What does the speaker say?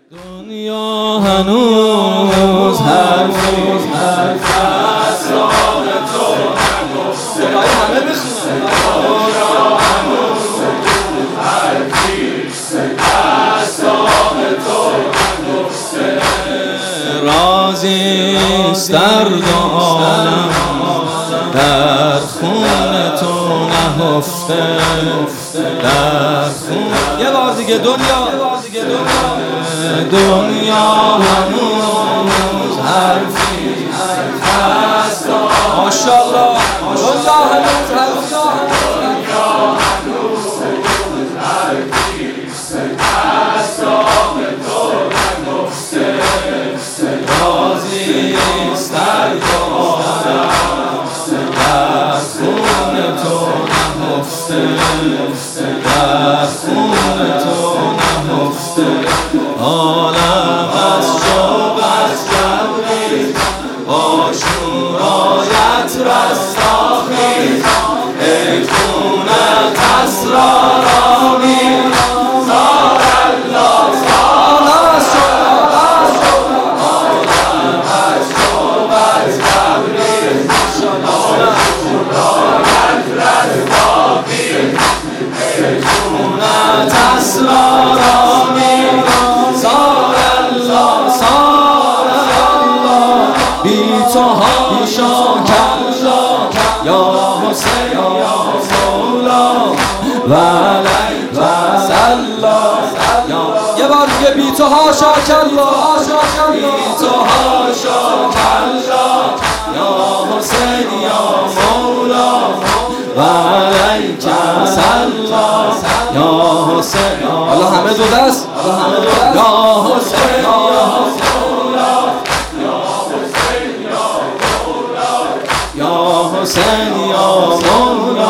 دنیا هنوز حرفی از راه تو نگفته، همه بخونن. دنیا هنوز حرفی از راه تو نگفته، رازیست درد عالم در خون تو نهفته، در خون. یه بار دیگه دنیا هنوز حرفی هست. ماشاءالله دنیا هنوز حرفی هست، تو نگفته، رازیست درد عالم در خون تو نهفته، در خون تو نهفته. عالم از شوق از جبریز با شورایت رستاخیز، ای خونت اسرارآمیز زار الله. عالم از شوق از جبریز با شورایت رستاخیز، ای خونت اسرارآمیز بی تو حاشا کلا یا حسین یا مولا و علیک سلا. یه بار دیگه بی تو حاشا کلا، بی تو حاشا کلا یا حسین یا مولا و علیک سلا یا حسین. حالا همه دو دست یا حسین یا حسین یا مولا